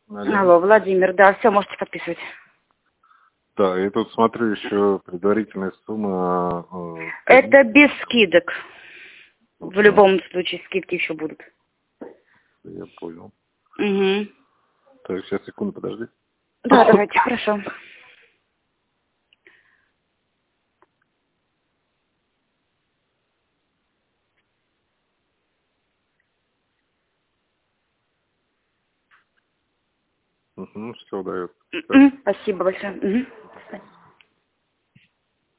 Алло. Алло, Владимир, да, все, можете подписывать. Да, и тут смотрю еще предварительная сумма. Это без скидок. В любом случае скидки еще будут. Я понял. Угу. Так, сейчас, секунду, подожди. Да, давайте, хорошо. Угу, все дает. Спасибо большое. Угу.